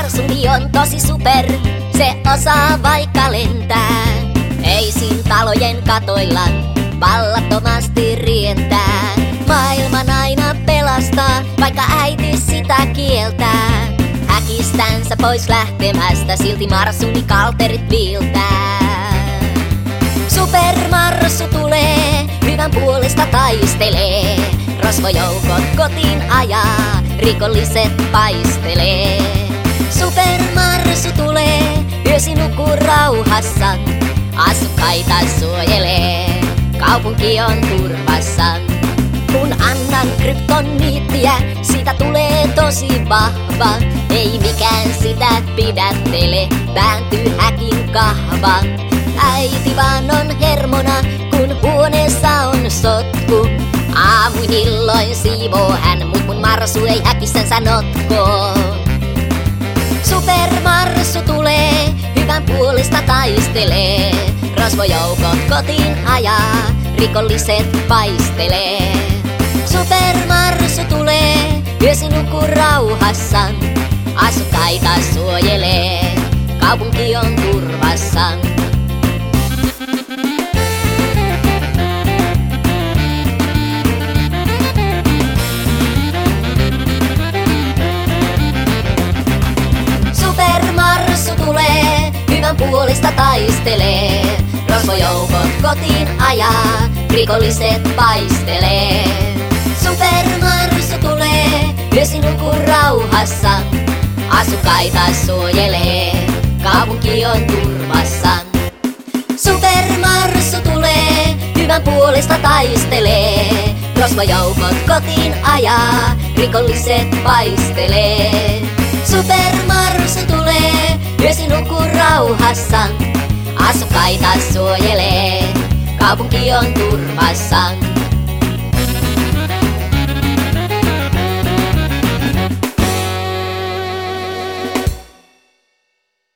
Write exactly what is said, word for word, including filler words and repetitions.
Marsuni on tosi super, se osaa vaikka lentää. Ei siinä talojen katoilla vallattomasti rientää. Maailman aina pelastaa, vaikka äiti sitä kieltää. Häkistänsä pois lähtemästä, silti Marsuni kalterit viiltää. Supermarsu tulee, hyvän puolesta taistelee. Rosvojoukot kotiin ajaa, rikolliset paistelee. Supermarsu tulee, yösi nukkuu rauhassa. Asukkaita suojelee, kaupunki on turvassa. Kun annan kryptoniittiä, siitä tulee tosi vahva. Ei mikään sitä pidättele, vääntyy häkin kahva. Äiti vaan on hermona, kun huoneessa on sotku. Aamuin illoin siivoo hän, mut mun Marsu ei häkissänsä notko. Supermarsu tulee, hyvän puolesta taistelee. Rosvojoukot kotiin ajaa, rikolliset paistelee. Supermarsu tulee, yösi nukkuu rauhassa. Asukkaita suojelee, kaupunki on turvassa. Supermarsu tulee, hyvän puolesta taistelee. Rosvojoukot kotiin ajaa, rikolliset paistelee. Supermarsu tulee, yösi nukkuu rauhassa. Asukkaita suojelee, kaupunki on turvassa. Supermarsu tulee, hyvän puolesta taistelee. Rosvojoukot kotiin ajaa, rikolliset paistelee. Supermarsu tulee, yösi nukkuu rauhassa. Asukkaita suojelee, kaupunki on turvassa.